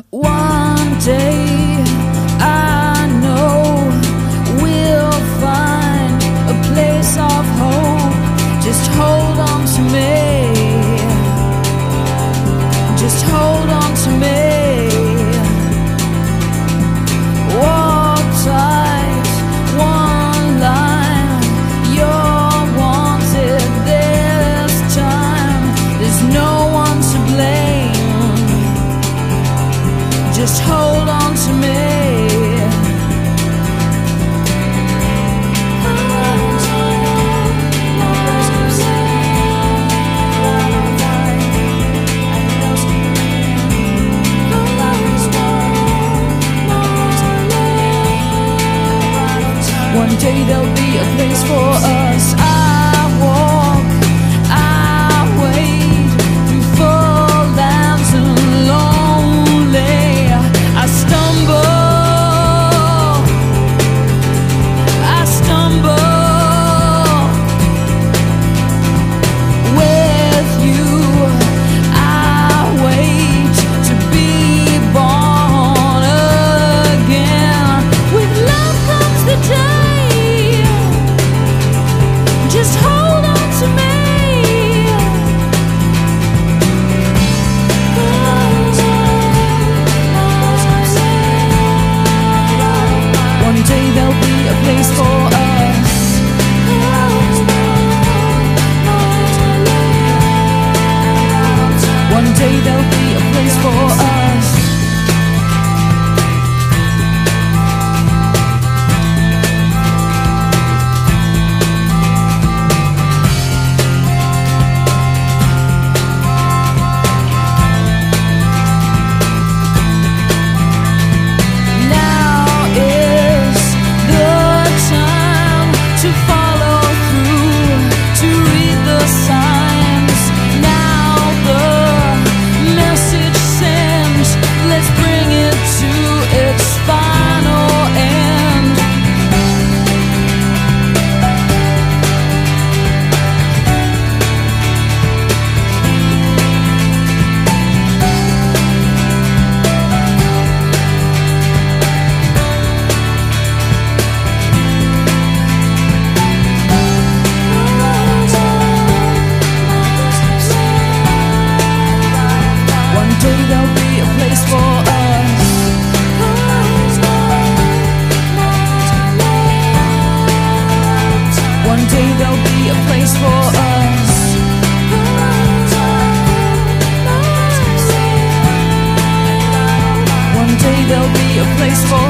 One day I know we'll find a place of hope. Just hold on to me. Just hold on to me. Walk tight, one line. You're wanted this time. There's no one to blame. Just hold on to me. One day there'll be a place for us. I walk, I wait through full lands and lonely. I stumble, I stumble. With you, I wait to be born again. With love comes the day. Just hold on to me. One day there'll be a place for us. One day there'll be a place for us. One day there'll be a place for us. One day there'll be a place for